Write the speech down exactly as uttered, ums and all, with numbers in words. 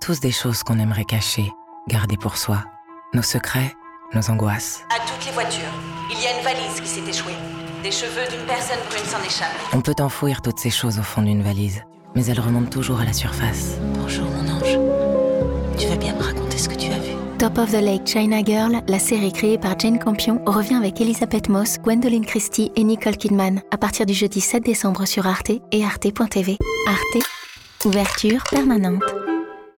tous des choses qu'on aimerait cacher, garder pour soi. Nos secrets, nos angoisses. À toutes les voitures, il y a une valise qui s'est échouée. Des cheveux d'une personne brune s'en échappent. On peut enfouir toutes ces choses au fond d'une valise, mais elles remontent toujours à la surface. Bonjour mon ange. Tu veux bien me raconter ce que tu as vu? Top of the Lake China Girl, la série créée par Jane Campion, revient avec Elisabeth Moss, Gwendoline Christie et Nicole Kidman à partir du jeudi sept décembre sur Arte et arte point t v. Arte, ouverture permanente.